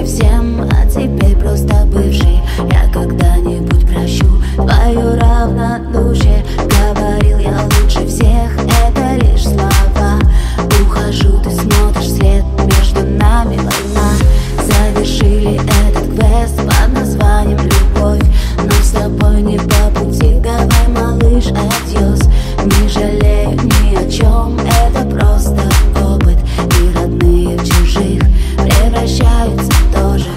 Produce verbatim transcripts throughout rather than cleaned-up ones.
совсем, а теперь просто бывший. Я когда-нибудь прощу твое равнодушие. Говорил я лучше всех, это лишь слова. Ухожу, ты смотришь вслед, между нами война. Завершили этот квест под названием любовь, но с тобой не по пути. Давай, малыш, адьос. Не жалею ни о чем, это просто опыт. И родные в чужих превращаются тоже.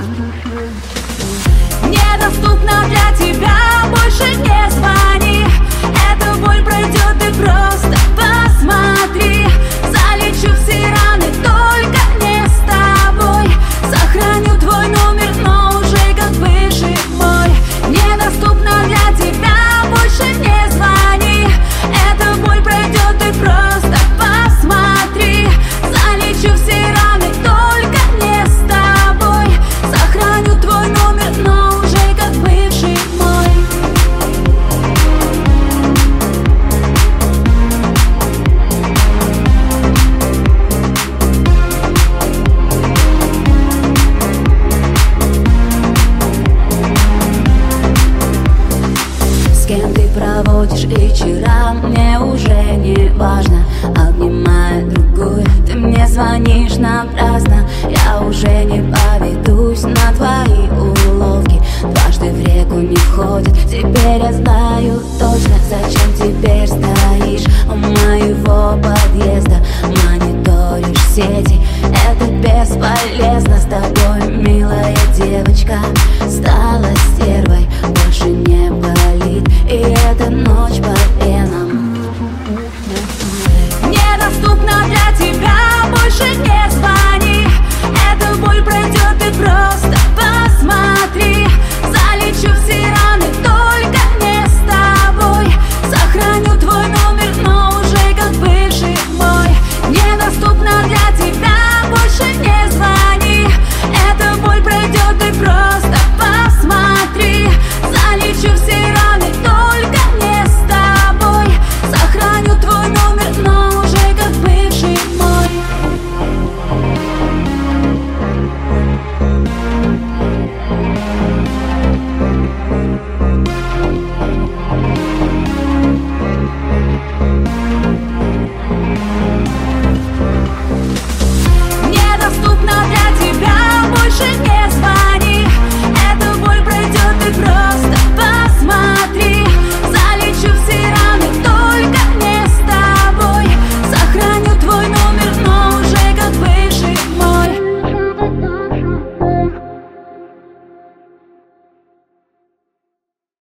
Недоступна для тебя, больше не звони. Эта боль пройдет, ты просто посмотри. Залечу все раны, только не с тобой. Сохраню твой номер, но уже как бывший мой. Недоступна для тебя, больше не звони. Эта боль пройдет, ты просто посмотри. Залечу все раны, только не с тобой. Сохраню твой номер, но уже как бывший мой. С кем ты проводишь вечера, мне уже не важно. Обнимая другую, ты мне звонишь напрасно. Я уже не поведусь на твои уловки. Дважды в реку не входит, теперь я знаю точно. Зачем теперь стоишь у моего подъезда? Мониторишь сети, это бесполезно. С тобой, милая девочка, стало